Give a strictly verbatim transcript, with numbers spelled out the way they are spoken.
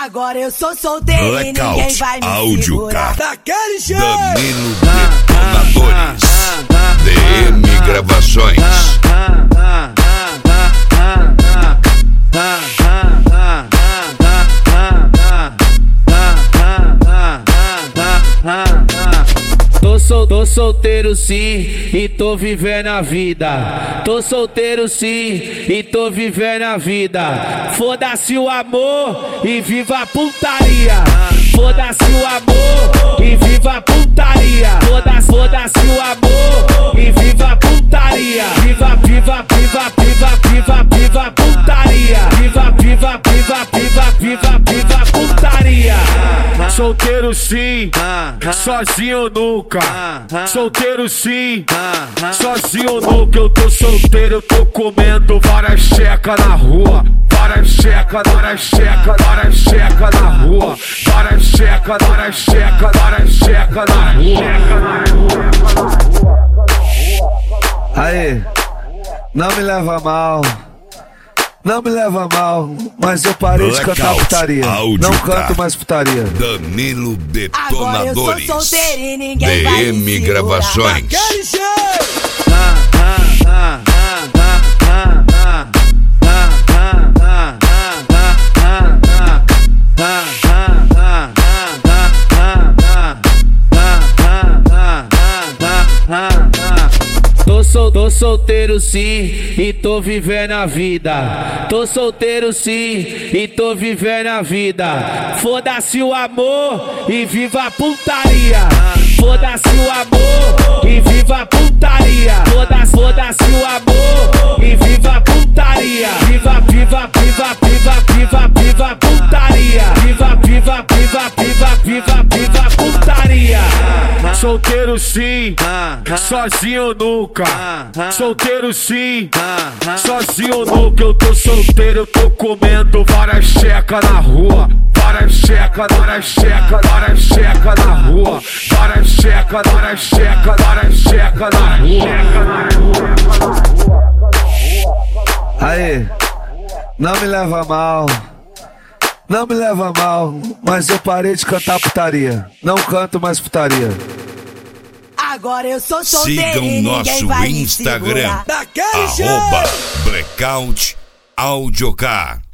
Agora eu sou solteiro e ninguém vai me Áudio segurar. Daquele jeito. Danilo Detonadores, D M Gravações. Tô, sol, tô solteiro sim e tô vivendo a vida. Tô solteiro sim e tô vivendo a vida. Foda-se o amor e viva a putaria. Foda-se o amor e viva a putaria. Foda-se, foda-se o amor e viva a putaria. Viva, viva, viva, viva, viva, viva a putaria. Viva, viva, viva, viva, viva, viva a putaria. Solteiro sim, sozinho nunca. Solteiro sim, sozinho nunca. Eu tô solteiro, eu tô comendo várias checas na rua. Várias checas, várias checas, várias checas na rua. Várias checas, várias checas, várias checas na rua. Aí, não me leva mal. Não me leva mal, mas eu parei de cantar putaria. Não canto mais putaria. Danilo Agora eu sou Detonadores, solteiro e ninguém vai D me M segurar. Gravações. Daquele jeito. Tô, sol, tô solteiro sim e tô vivendo a vida. Tô solteiro sim e tô vivendo a vida. Foda-se o amor e viva a putaria. Foda-se o amor e viva a putaria. Foda-se, foda-se o amor e viva a putaria. Viva, viva, viva, viva, viva, viva a putaria. Viva, viva, viva, viva, viva, viva a putaria. Solteiro sim, sozinho nunca. Solteiro sim, sozinho nunca. Eu tô solteiro, eu tô comendo várias checas na rua. Várias checas, várias checas, várias checas na rua. Várias checas, várias checas, várias checas na rua. Aí, não me leva mal. Não me leva mal, mas eu parei de cantar putaria. Não canto mais putaria. Agora eu sou solteiro e Sigam ninguém nosso vai me Instagram, segurar. Daquele arroba Blackout Audiocar.